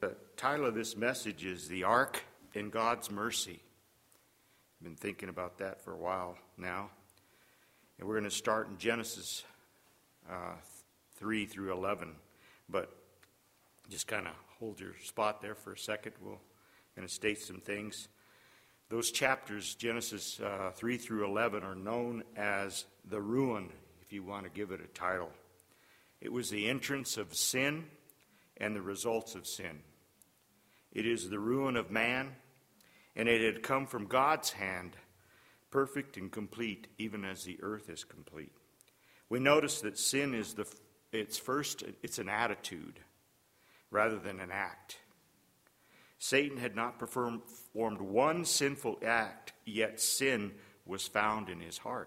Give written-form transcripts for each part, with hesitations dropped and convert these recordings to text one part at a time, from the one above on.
The title of this message is The Ark in God's Mercy. I've been thinking about that for a while now. And we're going to start in Genesis 3 through 11. But just kind of hold your spot there for a second. We're going to state some things. Those chapters, Genesis 3 through 11, are known as the ruin, if you want to give it a title. It was the entrance of sin and the results of sin. It is the ruin of man, and it had come from God's hand, perfect and complete, even as the earth is complete. We notice that sin is it's an attitude rather than an act. Satan had not performed one sinful act, yet sin was found in his heart.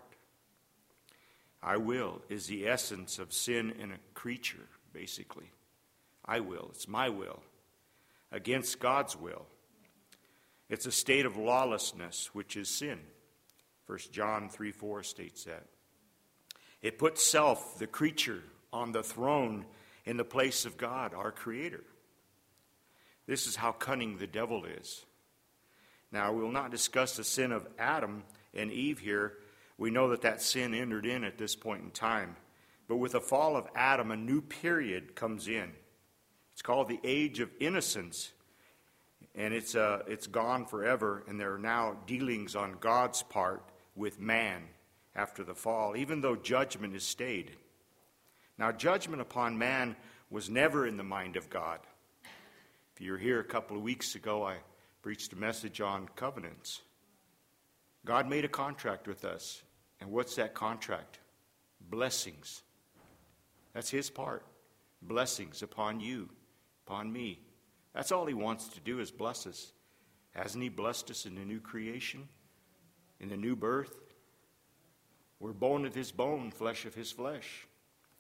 I will is the essence of sin in a creature, basically. I will, it's my will, against God's will. It's a state of lawlessness, which is sin. 1 John 3:4 states that. It puts self, the creature, on the throne in the place of God, our Creator. This is how cunning the devil is. Now, we will not discuss the sin of Adam and Eve here. We know that sin entered in at this point in time. But with the fall of Adam, a new period comes in. It's called the age of innocence, and it's gone forever, and there are now dealings on God's part with man after the fall, even though judgment is stayed. Now, judgment upon man was never in the mind of God. If you were here a couple of weeks ago, I preached a message on covenants. God made a contract with us, and what's that contract? Blessings. That's his part. Blessings upon you, upon me. That's all he wants to do is bless us. Hasn't he blessed us in the new creation, in the new birth? We're bone of his bone, flesh of his flesh.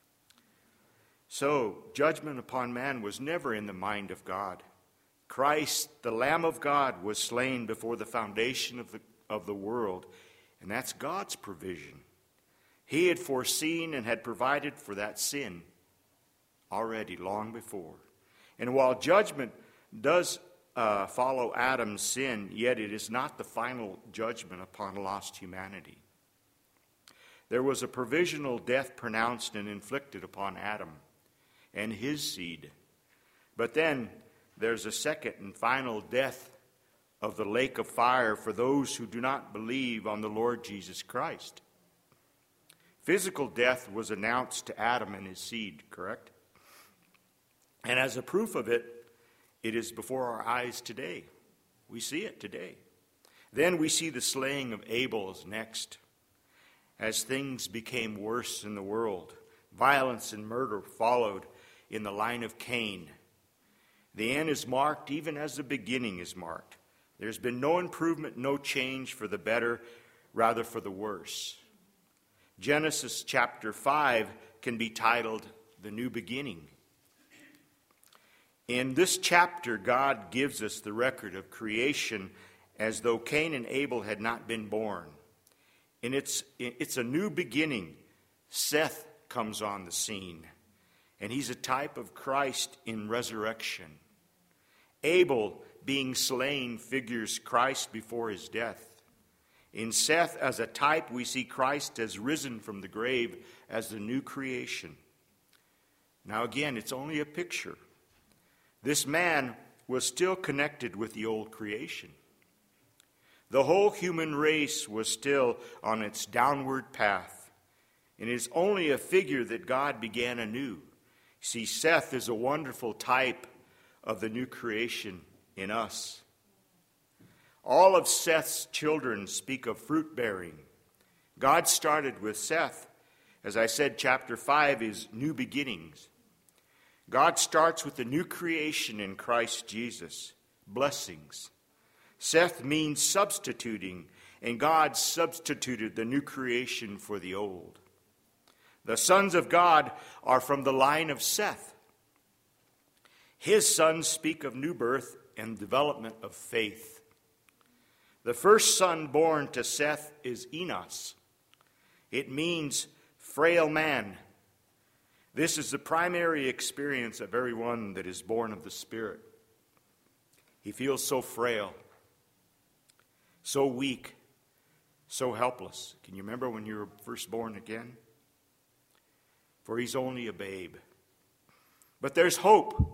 So, judgment upon man was never in the mind of God. Christ, the Lamb of God, was slain before the foundation of the world, and that's God's provision. He had foreseen and had provided for that sin already long before. And while judgment does follow Adam's sin, yet it is not the final judgment upon lost humanity. There was a provisional death pronounced and inflicted upon Adam and his seed. But then there's a second and final death of the lake of fire for those who do not believe on the Lord Jesus Christ. Physical death was announced to Adam and his seed, correct? And as a proof of it, it is before our eyes today. We see it today. Then we see the slaying of Abel as next. As things became worse in the world, violence and murder followed in the line of Cain. The end is marked even as the beginning is marked. There's been no improvement, no change for the better, rather for the worse. Genesis chapter 5 can be titled The New Beginning. In this chapter, God gives us the record of creation as though Cain and Abel had not been born. And it's a new beginning. Seth comes on the scene, and he's a type of Christ in resurrection. Abel, being slain, figures Christ before his death. In Seth, as a type, we see Christ as risen from the grave as the new creation. Now again, it's only a picture. This man was still connected with the old creation. The whole human race was still on its downward path. And it is only a figure that God began anew. See, Seth is a wonderful type of the new creation in us. All of Seth's children speak of fruit bearing. God started with Seth. As I said, chapter 5 is new beginnings. God starts with the new creation in Christ Jesus, blessings. Seth means substituting, and God substituted the new creation for the old. The sons of God are from the line of Seth. His sons speak of new birth and development of faith. The first son born to Seth is Enos. It means frail man. This is the primary experience of everyone that is born of the Spirit. He feels so frail, so weak, so helpless. Can you remember when you were first born again? For he's only a babe. But there's hope.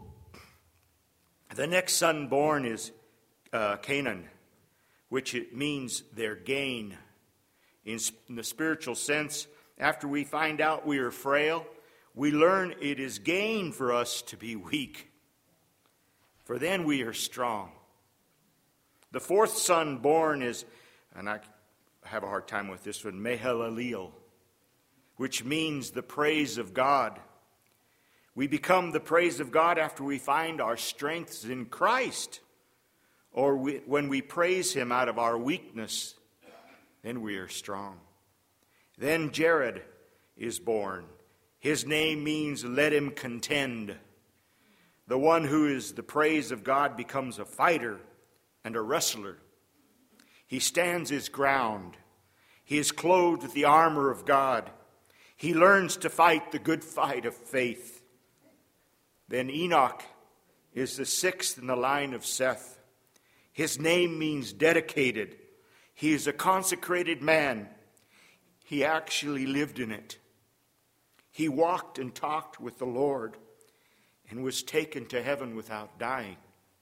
The next son born is Canaan, which it means their gain. In the spiritual sense, after we find out we are frail, we learn it is gain for us to be weak. For then we are strong. The fourth son born is, and I have a hard time with this one, Mahalalel, which means the praise of God. We become the praise of God after we find our strengths in Christ, or when we praise him out of our weakness, then we are strong. Then Jared is born. His name means let him contend. The one who is the praise of God becomes a fighter and a wrestler. He stands his ground. He is clothed with the armor of God. He learns to fight the good fight of faith. Then Enoch is the sixth in the line of Seth. His name means dedicated. He is a consecrated man. He actually lived in it. He walked and talked with the Lord and was taken to heaven without dying.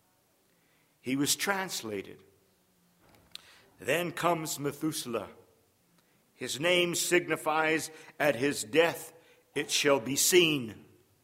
He was translated. Then comes Methuselah. His name signifies at his death it shall be seen.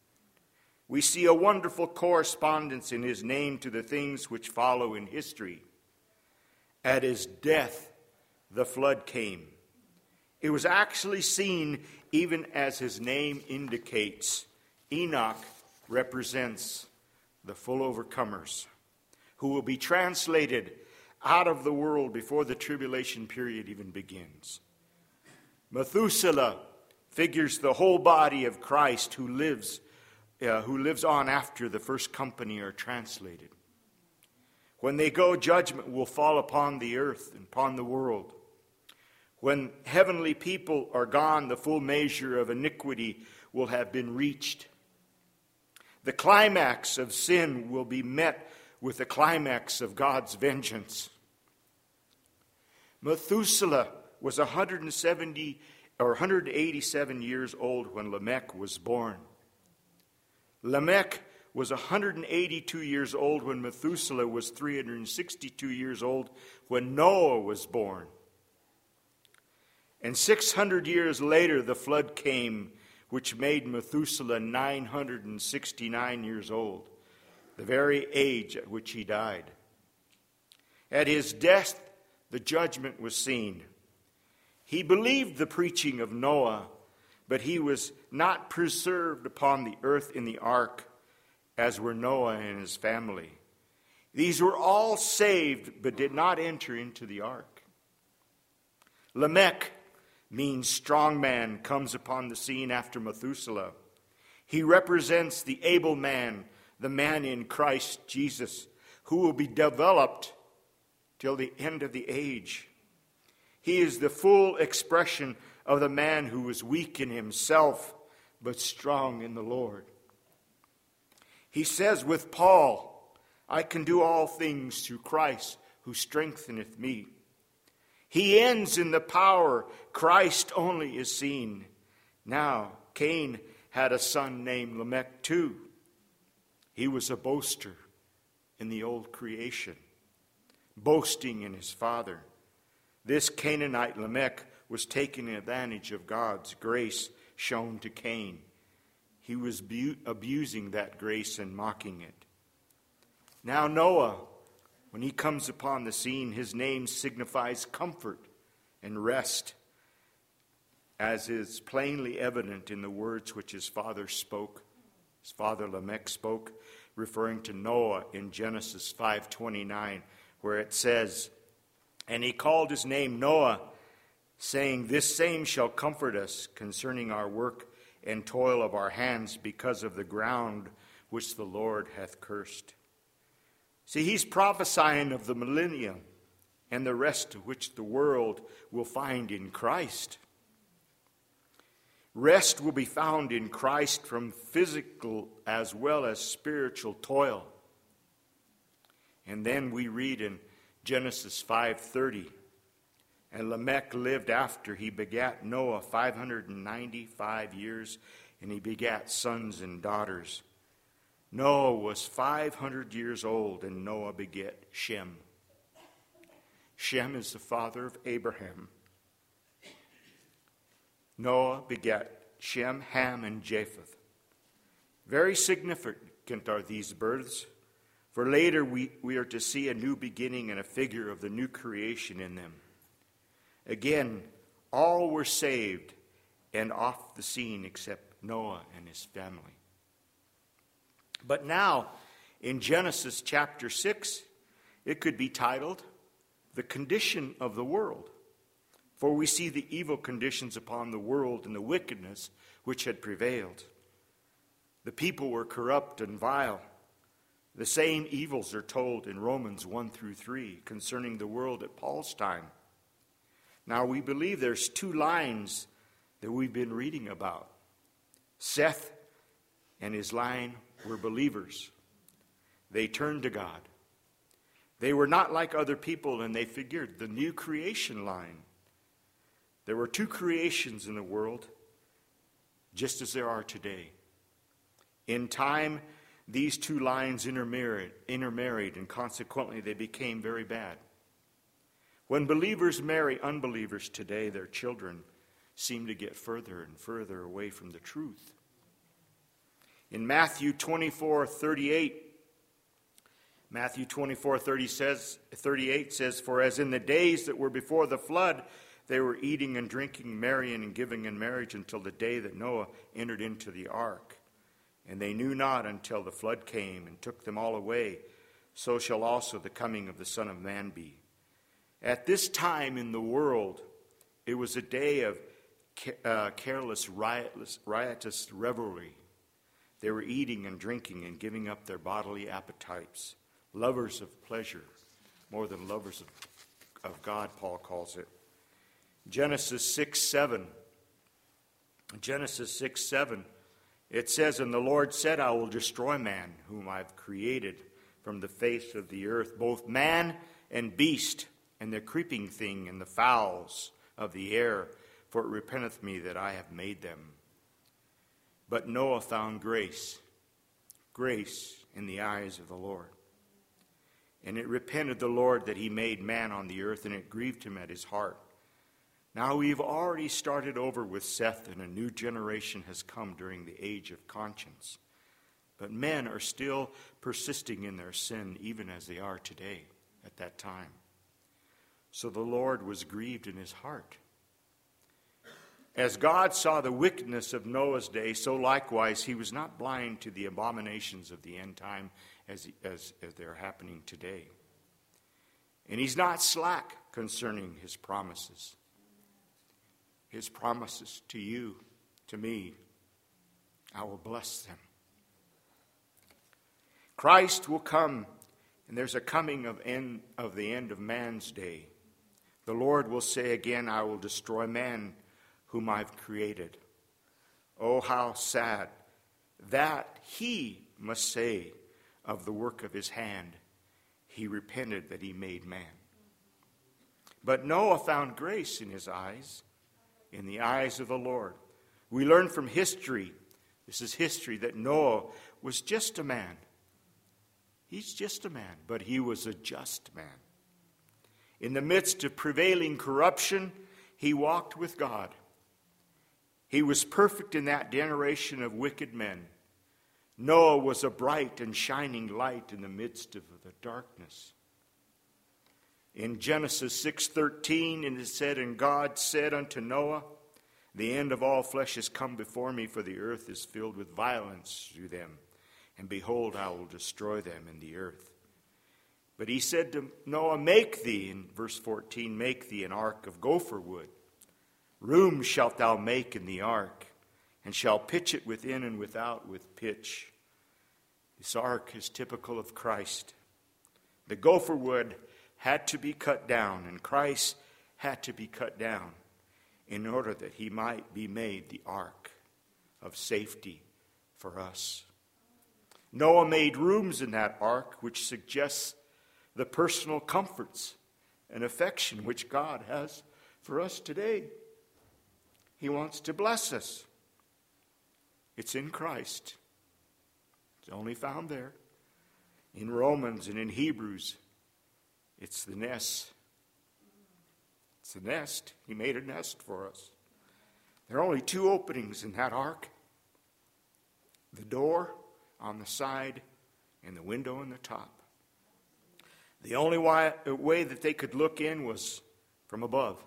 We see a wonderful correspondence in his name to the things which follow in history. At his death, the flood came. It was actually seen even as his name indicates. Enoch represents the full overcomers who will be translated out of the world before the tribulation period even begins. Methuselah figures the whole body of Christ who lives on after the first company are translated. When they go, judgment will fall upon the earth and upon the world. When heavenly people are gone, the full measure of iniquity will have been reached. The climax of sin will be met with the climax of God's vengeance. Methuselah was 187 years old when Lamech was born. Lamech was 182 years old when Methuselah was 362 years old when Noah was born. And 600 years later, the flood came, which made Methuselah 969 years old, the very age at which he died. At his death, the judgment was seen. He believed the preaching of Noah, but he was not preserved upon the earth in the ark, as were Noah and his family. These were all saved, but did not enter into the ark. Lamech means strong man, comes upon the scene after Methuselah. He represents the able man, the man in Christ Jesus, who will be developed till the end of the age. He is the full expression of the man who is weak in himself, but strong in the Lord. He says with Paul, I can do all things through Christ who strengtheneth me. He ends in the power Christ only is seen. Now, Cain had a son named Lamech too. He was a boaster in the old creation, boasting in his father. This Canaanite Lamech was taking advantage of God's grace shown to Cain. He was abusing that grace and mocking it. Now Noah, when he comes upon the scene, his name signifies comfort and rest, as is plainly evident in the words which his father spoke. His father Lamech spoke, referring to Noah in Genesis 5:29, where it says, and he called his name Noah, saying, this same shall comfort us concerning our work and toil of our hands, because of the ground which the Lord hath cursed. See, he's prophesying of the millennium and the rest of which the world will find in Christ. Rest will be found in Christ from physical as well as spiritual toil. And then we read in Genesis 5:30, and Lamech lived after he begat Noah 595 years, and he begat sons and daughters. Noah was 500 years old, and Noah begat Shem. Shem is the father of Abraham. Noah begat Shem, Ham, and Japheth. Very significant are these births, for later we are to see a new beginning and a figure of the new creation in them. Again, all were saved and off the scene except Noah and his family. But now, in Genesis chapter 6, it could be titled, The Condition of the World. For we see the evil conditions upon the world and the wickedness which had prevailed. The people were corrupt and vile. The same evils are told in Romans 1-3 concerning the world at Paul's time. Now we believe there's two lines that we've been reading about. Seth and his line were believers. They turned to God. They were not like other people, and they figured the new creation line. There were two creations in the world, just as there are today. In time, these two lines intermarried, and consequently they became very bad. When believers marry unbelievers today, their children seem to get further and further away from the truth. In Matthew 24:38, Matthew 24:38 says, For as in the days that were before the flood, they were eating and drinking, marrying and giving in marriage until the day that Noah entered into the ark. And they knew not until the flood came and took them all away. So shall also the coming of the Son of Man be. At this time in the world, it was a day of careless, riotous revelry. They were eating and drinking and giving up their bodily appetites, lovers of pleasure, more than lovers of God, Paul calls it. Genesis 6:7, it says, And the Lord said, I will destroy man, whom I've created from the face of the earth, both man and beast, and the creeping thing, and the fowls of the air, for it repenteth me that I have made them. But Noah found grace in the eyes of the Lord. And it repented the Lord that he made man on the earth, and it grieved him at his heart. Now we've already started over with Seth, and a new generation has come during the age of conscience. But men are still persisting in their sin, even as they are today at that time. So the Lord was grieved in his heart. As God saw the wickedness of Noah's day, so likewise he was not blind to the abominations of the end time as they're happening today. And he's not slack concerning his promises. His promises to you, to me, I will bless them. Christ will come, and there's a coming of the end of man's day. The Lord will say again, I will destroy man whom I've created. Oh, how sad that he must say of the work of his hand, he repented that he made man. But Noah found grace in his eyes, in the eyes of the Lord. We learn from history, this is history, that Noah was just a man. He's just a man, but he was a just man. In the midst of prevailing corruption, he walked with God. He was perfect in that generation of wicked men. Noah was a bright and shining light in the midst of the darkness. In Genesis 6:13, it is said, And God said unto Noah, The end of all flesh is come before me, for the earth is filled with violence through them. And behold, I will destroy them in the earth. But he said to Noah, Make thee, in verse 14, make thee an ark of gopher wood. Room shalt thou make in the ark, and shall pitch it within and without with pitch. This ark is typical of Christ. The gopher wood had to be cut down, and Christ had to be cut down in order that he might be made the ark of safety for us. Noah made rooms in that ark, which suggests the personal comforts and affection which God has for us today. He wants to bless us. It's in Christ. It's only found there. In Romans and in Hebrews, it's the nest. It's the nest. He made a nest for us. There are only two openings in that ark. The door on the side and the window on the top. The only way that they could look in was from above.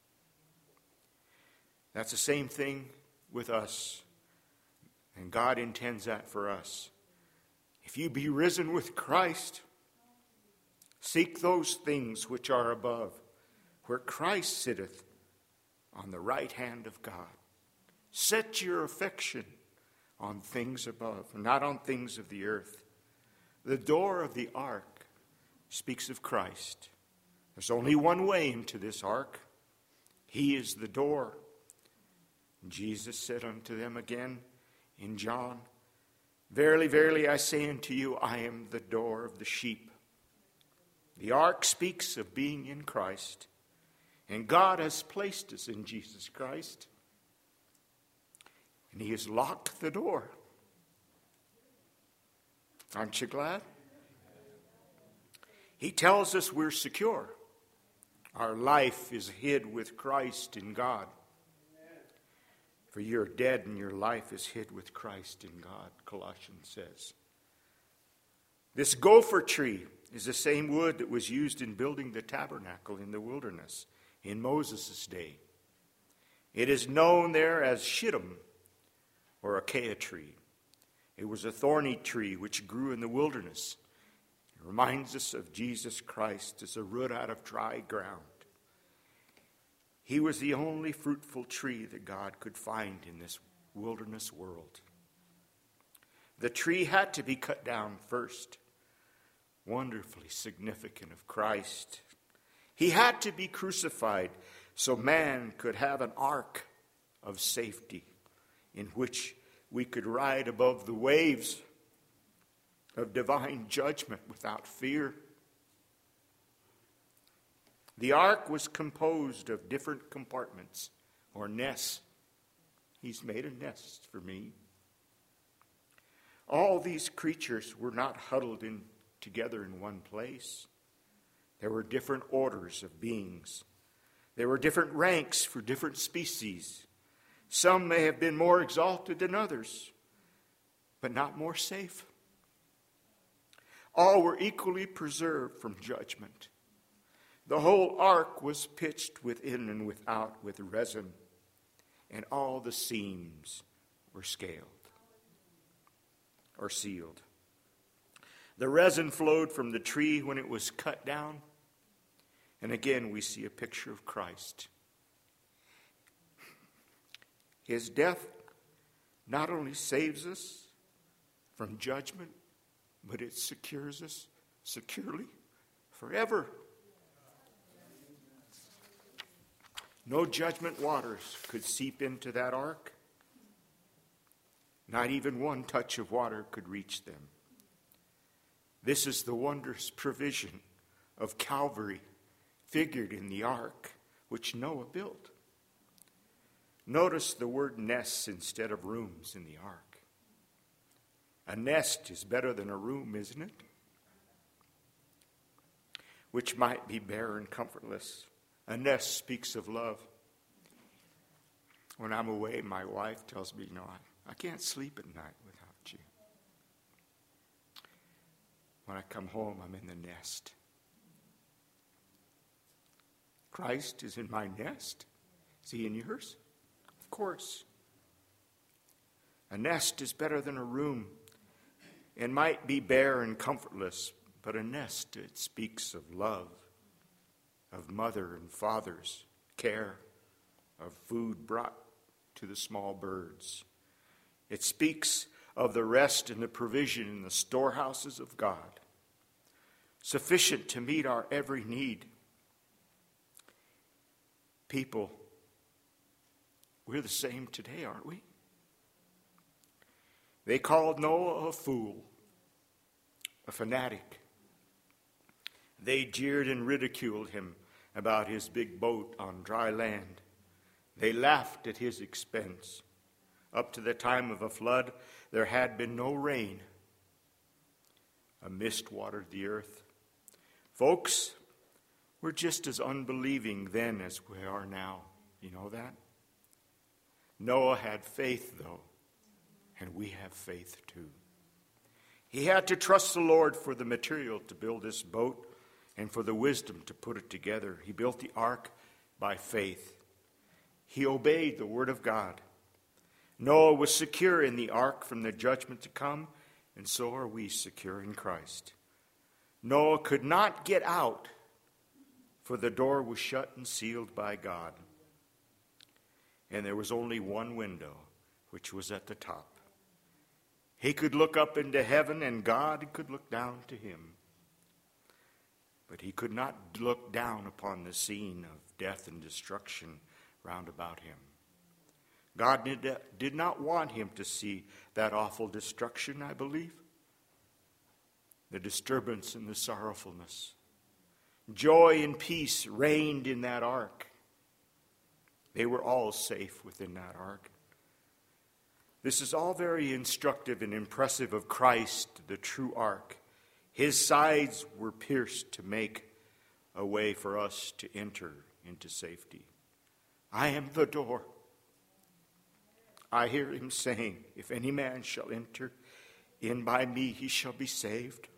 That's the same thing with us. And God intends that for us. If you be risen with Christ, seek those things which are above, where Christ sitteth on the right hand of God. Set your affection on things above, not on things of the earth. The door of the ark speaks of Christ. There's only one way into this ark. He is the door. And Jesus said unto them again in John, Verily, verily, I say unto you, I am the door of the sheep. The ark speaks of being in Christ. And God has placed us in Jesus Christ. And He has locked the door. Aren't you glad? He tells us we're secure. Our life is hid with Christ in God. For you're dead and your life is hid with Christ in God, Colossians says. This gopher tree is the same wood that was used in building the tabernacle in the wilderness in Moses' day. It is known there as shittim, or acacia tree. It was a thorny tree which grew in the wilderness. It reminds us of Jesus Christ as a root out of dry ground. He was the only fruitful tree that God could find in this wilderness world. The tree had to be cut down first. Wonderfully significant of Christ. He had to be crucified so man could have an ark of safety in which we could ride above the waves of divine judgment without fear. The ark was composed of different compartments or nests. He's made a nest for me. All these creatures were not huddled in together in one place. There were different orders of beings. There were different ranks for different species. Some may have been more exalted than others, but not more safe. All were equally preserved from judgment. The whole ark was pitched within and without with resin, and all the seams were scaled or sealed. The resin flowed from the tree when it was cut down. And again, we see a picture of Christ. His death not only saves us from judgment, but it secures us securely forever. No judgment waters could seep into that ark. Not even one touch of water could reach them. This is the wondrous provision of Calvary figured in the ark which Noah built. Notice the word nests instead of rooms in the ark. A nest is better than a room, isn't it? Which might be bare and comfortless. A nest speaks of love. When I'm away, my wife tells me, I can't sleep at night without you. When I come home, I'm in the nest. Christ is in my nest. Is he in yours? Of course. A nest is better than a room and might be bare and comfortless, but a nest, it speaks of love, of mother and father's care, of food brought to the small birds. It speaks of the rest and the provision in the storehouses of God, sufficient to meet our every need. People, we're the same today, aren't we? They called Noah a fool, a fanatic. They jeered and ridiculed him about his big boat on dry land. They laughed at his expense. Up to the time of a flood, there had been no rain. A mist watered the earth. Folks, we're just as unbelieving then as we are now. You know that? Noah had faith, though, and we have faith too. He had to trust the Lord for the material to build this boat and for the wisdom to put it together. He built the ark by faith. He obeyed the word of God. Noah was secure in the ark from the judgment to come, and so are we secure in Christ. Noah could not get out, for the door was shut and sealed by God. And there was only one window, which was at the top. He could look up into heaven, and God could look down to him. But he could not look down upon the scene of death and destruction round about him. God did not want him to see that awful destruction, I believe. The disturbance and the sorrowfulness. Joy and peace reigned in that ark. They were all safe within that ark. This is all very instructive and impressive of Christ, the true ark. His sides were pierced to make a way for us to enter into safety. I am the door. I hear him saying, if any man shall enter in by me, he shall be saved.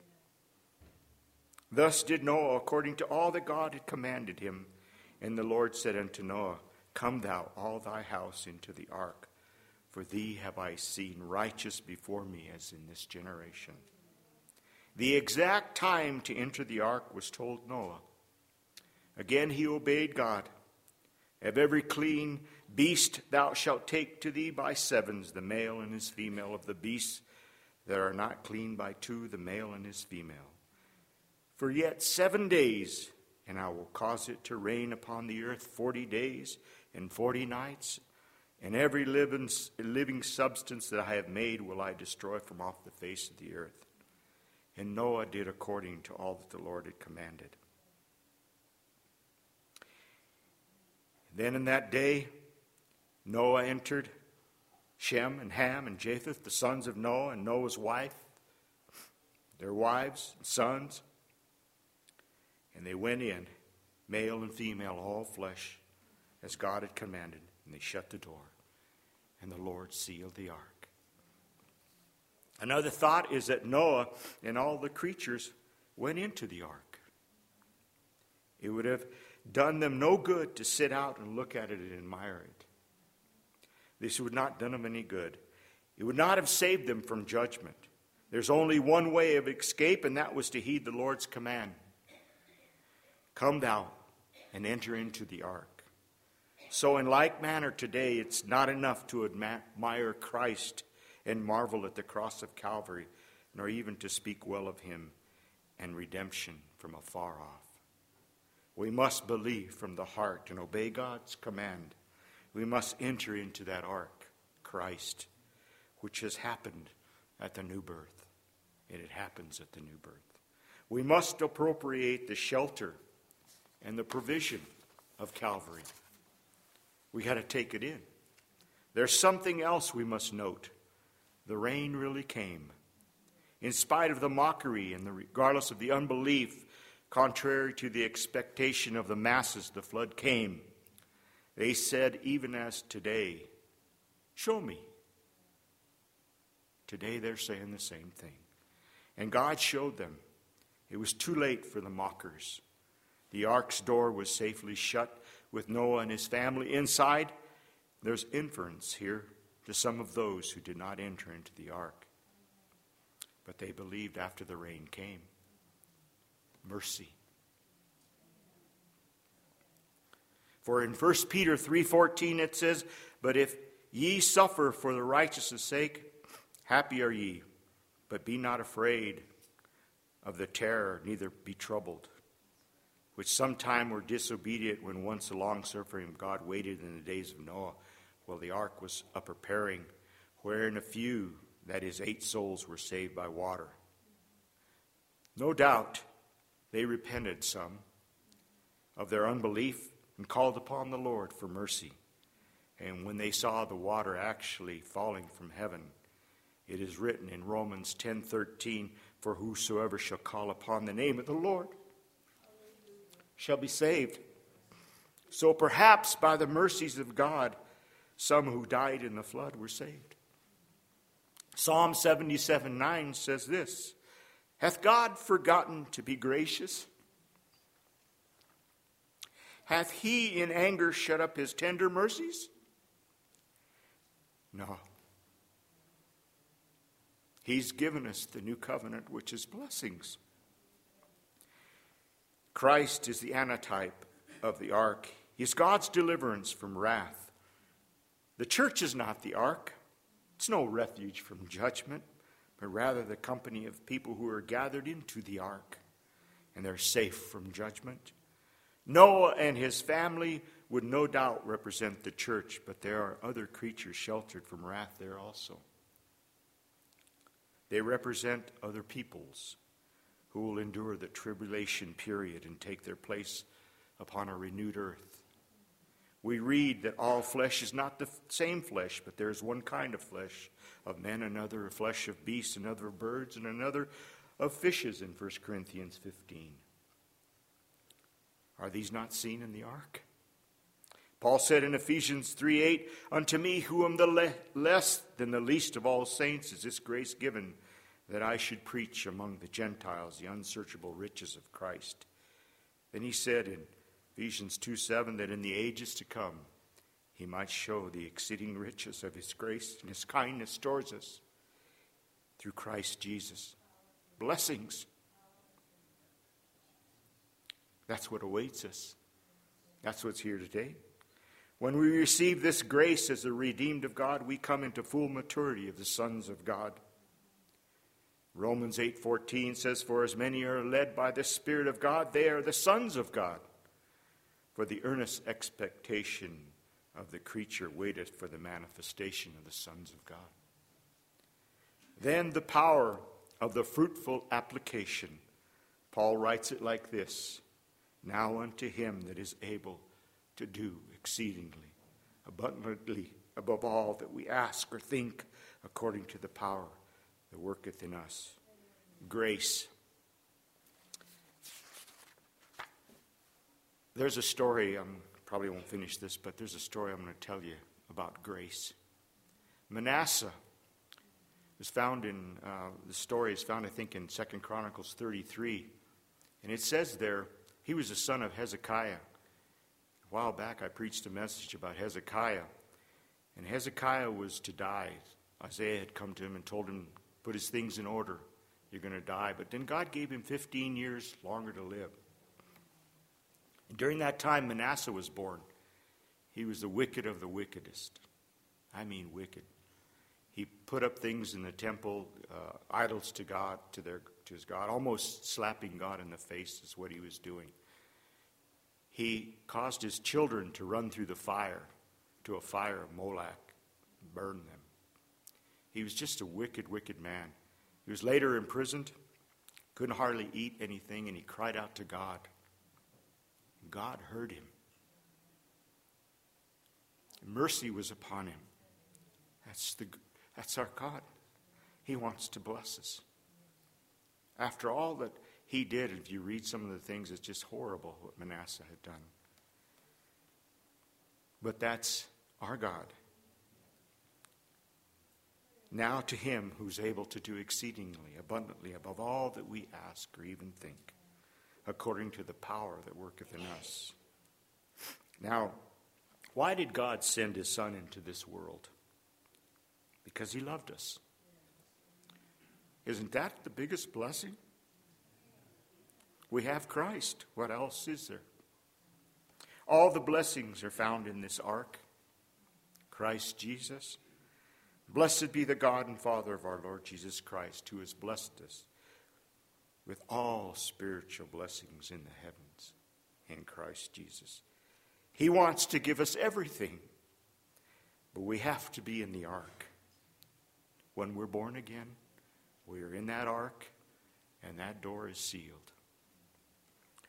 Thus did Noah according to all that God had commanded him. And the Lord said unto Noah, come thou all thy house into the ark, for thee have I seen righteous before me as in this generation. The exact time to enter the ark was told Noah. Again he obeyed God. Of every clean beast thou shalt take to thee by sevens, the male and his female. Of the beasts that are not clean by two, the male and his female. For yet 7 days, and I will cause it to rain upon the earth 40 days and 40 nights, and every living substance that I have made will I destroy from off the face of the earth. And Noah did according to all that the Lord had commanded. Then in that day, Noah entered, Shem and Ham and Japheth, the sons of Noah, and Noah's wife, their wives and sons. And they went in, male and female, all flesh, as God had commanded. And they shut the door. And the Lord sealed the ark. Another thought is that Noah and all the creatures went into the ark. It would have done them no good to sit out and look at it and admire it. This would not have done them any good. It would not have saved them from judgment. There's only one way of escape, and that was to heed the Lord's command. Come thou and enter into the ark. So in like manner today, it's not enough to admire Christ and marvel at the cross of Calvary, nor even to speak well of him and redemption from afar off. We must believe from the heart and obey God's command. We must enter into that ark, Christ, which has happened at the new birth. And it happens at the new birth. We must appropriate the shelter and the provision of Calvary. We got to take it in. There's something else we must note. The rain really came. In spite of the mockery and regardless of the unbelief, contrary to the expectation of the masses, the flood came. They said, even as today, show me. Today they're saying the same thing. And God showed them. It was too late for the mockers. The ark's door was safely shut with Noah and his family inside. There's inference here to some of those who did not enter into the ark. But they believed after the rain came. Mercy. For in 1 Peter 3:14 it says, but if ye suffer for the righteousness' sake, happy are ye. But be not afraid of the terror, neither be troubled, which sometime were disobedient when once the long-suffering of God waited in the days of Noah, while the ark was a preparing, wherein a few, that is 8 souls, were saved by water. No doubt, They repented, some, of their unbelief and called upon the Lord for mercy. And when they saw the water actually falling from heaven, it is written in Romans 10:13, "For whosoever shall call upon the name of the Lord shall be saved." So perhaps by the mercies of God, some who died in the flood were saved. Psalm 77:9 says this, "Hath God forgotten to be gracious? Hath he in anger shut up his tender mercies?" No. He's given us the new covenant, which is blessings. Christ is the antitype of the ark. He is God's deliverance from wrath. The church is not the ark. It's no refuge from judgment, but rather the company of people who are gathered into the ark, and they're safe from judgment. Noah and his family would no doubt represent the church, but there are other creatures sheltered from wrath there also. They represent other peoples who will endure the tribulation period and take their place upon a renewed earth. We read that all flesh is not the same flesh, but there is one kind of flesh of men, another of flesh of beasts, another of birds, and another of fishes in 1 Corinthians 15. Are these not seen in the ark? Paul said in Ephesians 3:8, "Unto me, who am the less than the least of all saints, is this grace given, that I should preach among the Gentiles the unsearchable riches of Christ." Then he said in Ephesians 2:7 that in the ages to come he might show the exceeding riches of his grace and his kindness towards us through Christ Jesus. Blessings. That's what awaits us. That's what's here today. When we receive this grace as the redeemed of God, we come into full maturity of the sons of God. Romans 8:14 says, "For as many are led by the Spirit of God, they are the sons of God. For the earnest expectation of the creature waiteth for the manifestation of the sons of God." Then the power of the fruitful application. Paul writes it like this, "Now unto him that is able to do exceedingly, abundantly, above all that we ask or think, according to the power that worketh in us." Grace. There's a story, I probably won't finish this, but there's a story I'm going to tell you about grace. Manasseh is found in, the story is found, I think, in 2 Chronicles 33. And it says there, he was the son of Hezekiah. A while back I preached a message about Hezekiah. And Hezekiah was to die. Isaiah had come to him and told him, put his things in order. You're going to die. But then God gave him 15 years longer to live. And during that time, Manasseh was born. He was the wicked of the wickedest. I mean wicked. He put up things in the temple, idols to God, to his God, almost slapping God in the face is what he was doing. He caused his children to run through the fire, to a fire of Molech, burn them. He was just a wicked, wicked man. He was later imprisoned, couldn't hardly eat anything, and he cried out to God. God heard him. Mercy was upon him. That's our God. He wants to bless us. After all that he did, if you read some of the things, it's just horrible what Manasseh had done. But that's our God. Now to him who's able to do exceedingly, abundantly, above all that we ask or even think, according to the power that worketh in us. Now, why did God send his Son into this world? Because he loved us. Isn't that the biggest blessing? We have Christ. What else is there? All the blessings are found in this ark. Christ Jesus. Blessed be the God and Father of our Lord Jesus Christ, who has blessed us with all spiritual blessings in the heavens in Christ Jesus. He wants to give us everything, but we have to be in the ark. When we're born again, we are in that ark, and that door is sealed.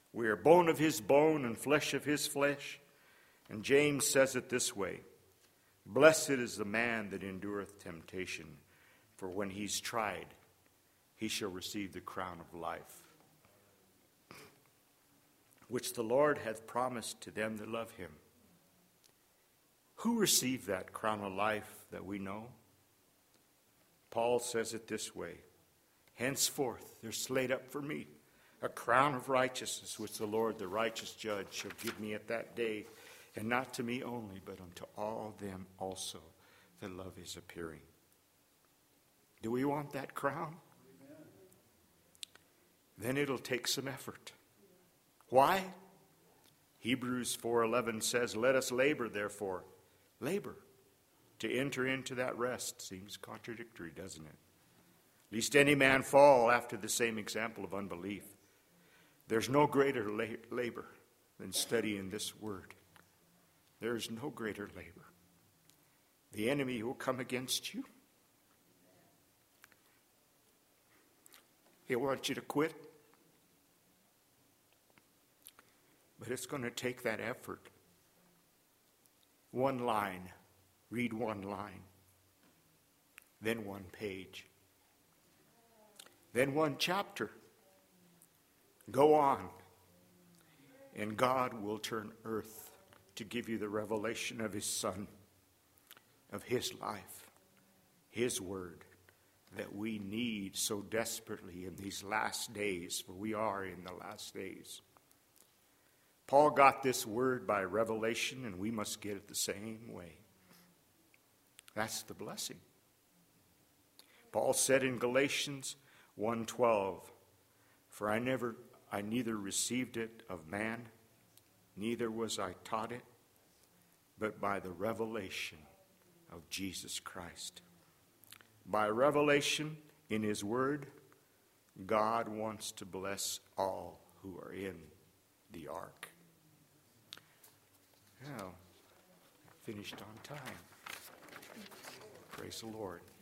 We are bone of his bone and flesh of his flesh. And James says it this way, blessed is the man that endureth temptation, for when he's tried, he shall receive the crown of life, which the Lord hath promised to them that love him. Who received that crown of life that we know? Paul says it this way, henceforth there's laid up for me a crown of righteousness, which the Lord, the righteous judge, shall give me at that day, and not to me only, but unto all them also that love his appearing. Do we want that crown? Amen. Then it'll take some effort. Why? Hebrews 4:11 says, let us labor, therefore. Labor to enter into that rest. Seems contradictory, doesn't it? Lest any man fall after the same example of unbelief. There's no greater labor than studying this word. There is no greater labor. The enemy will come against you. He'll want you to quit. But it's going to take that effort. One line. Read one line. Then one page. Then one chapter. Go on. And God will turn earth to give you the revelation of his Son, of his life, his word, that we need so desperately in these last days, for we are in the last days. Paul got this word by revelation, and we must get it the same way. That's the blessing. Paul said in Galatians 1:12, for I neither received it of man, neither was I taught it, but by the revelation of Jesus Christ. By revelation in his word, God wants to bless all who are in the ark. Well, finished on time. Praise the Lord.